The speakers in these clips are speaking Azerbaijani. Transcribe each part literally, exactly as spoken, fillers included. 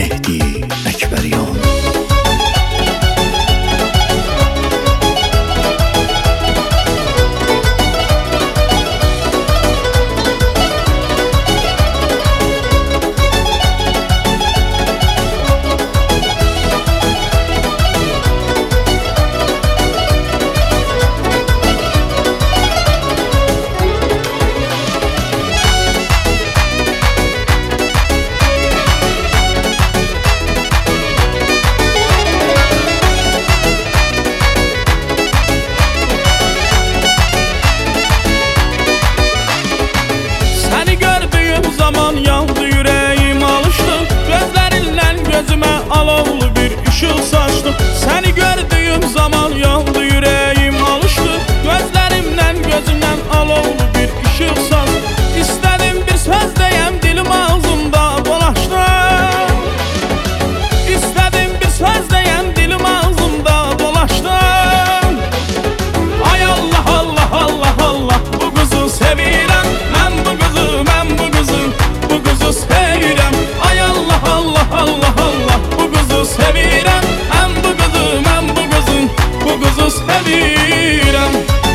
Mehdi Əkbəryan. Gözümə alovlu bir ışıq saçdı. Səni gördüyüm zaman yandı ürəyim alışdı. Gözlərimdən gözümdən alovlu bir ışıq saçdı. İstədim bir söz deyəm dilim ağzımda dolaşdı. İstədim bir söz deyəm dilim ağzımda dolaşdı. Ay Allah Allah Allah Allah, bu qızı sevirəm. Mən bu qızı, mən bu qızı, bu qızı sevirəm. Ay Allah Allah Allah Allah, bu qızı sevirəm. Mən bu qızı, mən bu qızı, bu qızı sevirəm.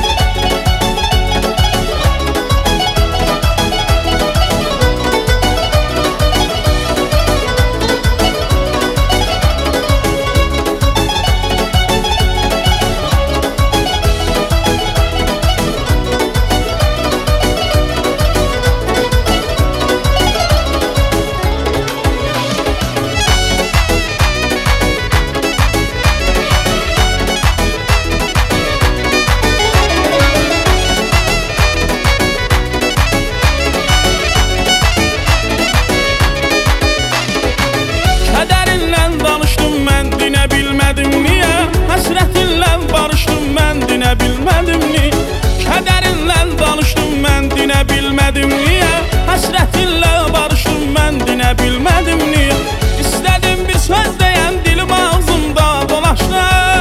Bilmədim ni, kədərinlə danışdım mən dinə bilmədim niyə? Həsrətinlə barışdım mən dinə bilmədim niyə? İstədim bir söz deyəm dilim ağzımda dolaşdı.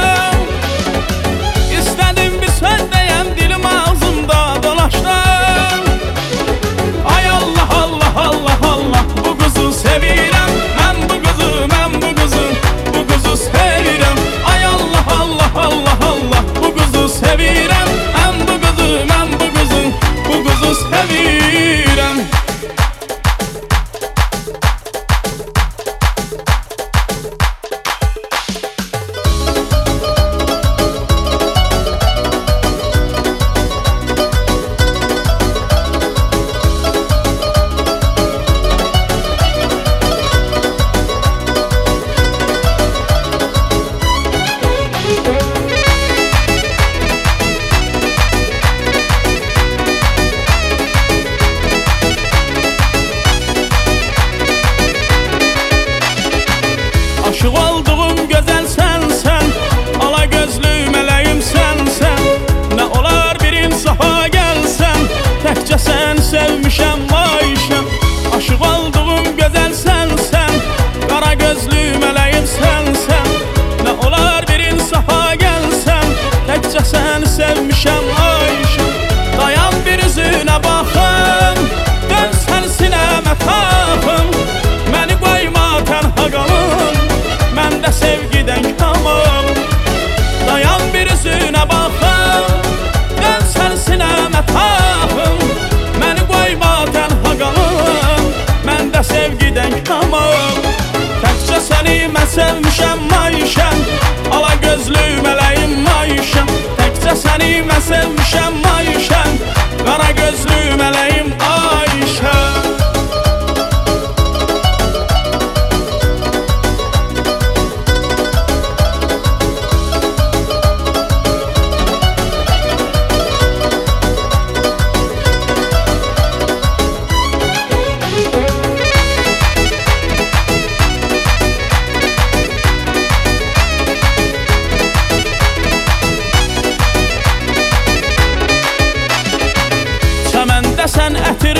İstədim bir söz deyəm dilim ağzımda dolaşdı. Ay Allah Allah Allah Allah, bu qızı sevirəm. Mən bu qızı, mən bu qızı, bu qızı sevirəm. Ay Allah Allah Allah Allah, bu qızı sevirəm. Mən bu qızı, mən bu qızı, bu qızı sevirəm. Aşıq olduğum gözəl sənsən, ala gözlü mələyim sənsən. Nə olar bir insafa gəlsən, təkcə sən sevmişəm Ayşəm. Aşıq olduğum gözəl sənsən, qara gözlü mələyim sənsən. Nə olar bir insafa gəlsən, təkcə sən sevmişəm Ayşəm. Dayan bir üzünə baxım, dön sən sinəmə taxım. Məni qoyma tənha qalım, mən də sevgidən kamam. Dayan bir üzünə baxım, dön sən sinəmə taxım. Məni qoyma tənha qalım, mən də sevgidən kamam. Təkcə səni mən sevmişəm Ayşəm, ala gözlü mələyim Ayşəm. Təkcə səni mən sevmişəm Ayşəm, qara gözlü mələyim Ayşəm. Sən ətir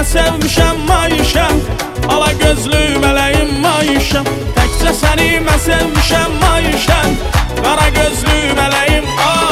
sevmişəm mayışəm, ala gözlü mələyim mayışəm. Təkcə səni mən sevmişəm mayışəm, qara gözlü mələyim mayışəm.